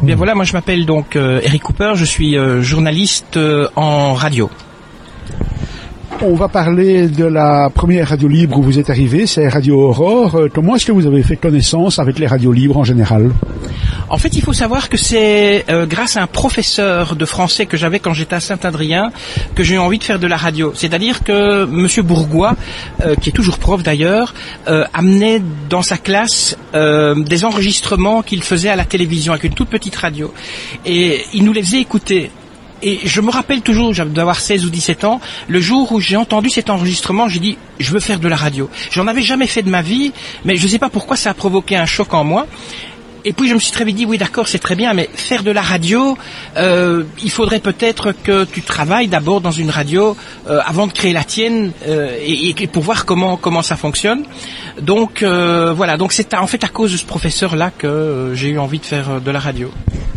Bien voilà, moi je m'appelle donc Eric Cooper, je suis journaliste en radio. On va parler de la première radio libre où vous êtes arrivé, c'est Radio Aurore. Comment est-ce que vous avez fait connaissance avec les radios libres en général ? En fait, il faut savoir que c'est grâce à un professeur de français que j'avais quand j'étais à Saint-Adrien que j'ai eu envie de faire de la radio. C'est-à-dire que Monsieur Bourgois, qui est toujours prof d'ailleurs, amenait dans sa classe des enregistrements qu'il faisait à la télévision avec une toute petite radio. Et il nous les faisait écouter. Et je me rappelle toujours, d'avoir 16 ou 17 ans, le jour où j'ai entendu cet enregistrement, j'ai dit, je veux faire de la radio. J'en avais jamais fait de ma vie, mais je ne sais pas pourquoi ça a provoqué un choc en moi. Et puis je me suis très vite dit, oui d'accord, c'est très bien, mais faire de la radio, il faudrait peut-être que tu travailles d'abord dans une radio avant de créer la tienne et pour voir comment ça fonctionne. Donc voilà, donc c'est en fait à cause de ce professeur-là que j'ai eu envie de faire de la radio.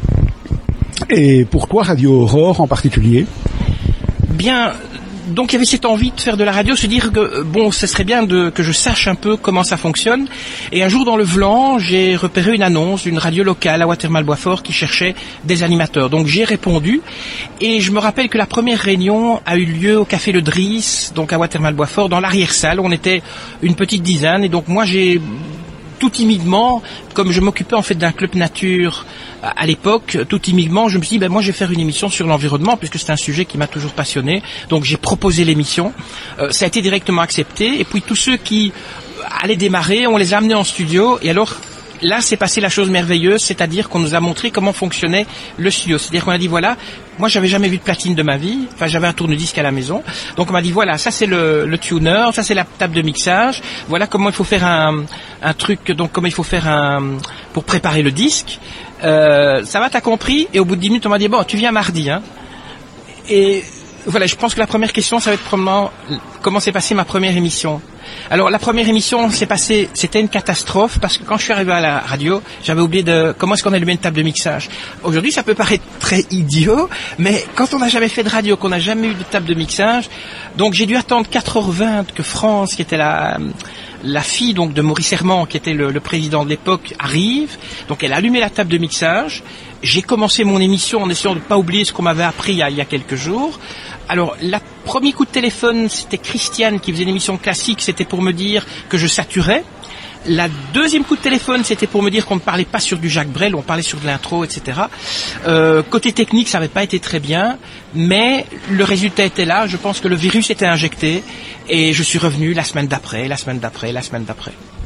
Et pourquoi Radio Aurore en particulier ? Bien, donc il y avait cette envie de faire de la radio, se dire que bon, ce serait bien que je sache un peu comment ça fonctionne. Et un jour dans le Vlan, j'ai repéré une annonce d'une radio locale à Watermal-Boisfort qui cherchait des animateurs. Donc j'ai répondu et je me rappelle que la première réunion a eu lieu au Café Le Driss, donc à Watermal-Boisfort, dans l'arrière-salle. On était une petite dizaine et donc moi j'ai tout timidement, comme je m'occupais en fait d'un club nature à l'époque, tout timidement, je me suis dit, moi je vais faire une émission sur l'environnement, puisque c'est un sujet qui m'a toujours passionné. Donc j'ai proposé l'émission, ça a été directement accepté, et puis tous ceux qui allaient démarrer, on les a amenés en studio, et alors là s'est passée la chose merveilleuse, c'est-à-dire qu'on nous a montré comment fonctionnait le studio. C'est-à-dire qu'on a dit, voilà, moi j'avais jamais vu de platine de ma vie, enfin j'avais un tourne-disque à la maison, donc on m'a dit, voilà, ça c'est le tuner, ça c'est la table de mixage, voilà comment il faut faire un truc, donc comment il faut faire pour préparer le disque, ça va, t'as compris? Et au bout de 10 minutes on m'a dit, bon, tu viens mardi, hein. Et voilà, je pense que la première question, ça va être probablement comment s'est passée ma première émission. Alors la première émission c'était une catastrophe parce que quand je suis arrivé à la radio, j'avais oublié comment est-ce qu'on allumait une table de mixage. Aujourd'hui, ça peut paraître très idiot, mais quand on n'a jamais fait de radio, qu'on n'a jamais eu de table de mixage, donc j'ai dû attendre 4h20 que France, qui était la fille donc de Maurice Herman, qui était le président de l'époque, arrive. Donc elle a allumé la table de mixage. J'ai commencé mon émission en essayant de ne pas oublier ce qu'on m'avait appris il y a quelques jours. Alors, le premier coup de téléphone, c'était Christiane qui faisait une émission classique, c'était pour me dire que je saturais. La deuxième coup de téléphone, c'était pour me dire qu'on ne parlait pas sur du Jacques Brel, on parlait sur de l'intro, etc. Côté technique, ça n'avait pas été très bien, mais le résultat était là. Je pense que le virus était injecté et je suis revenu la semaine d'après.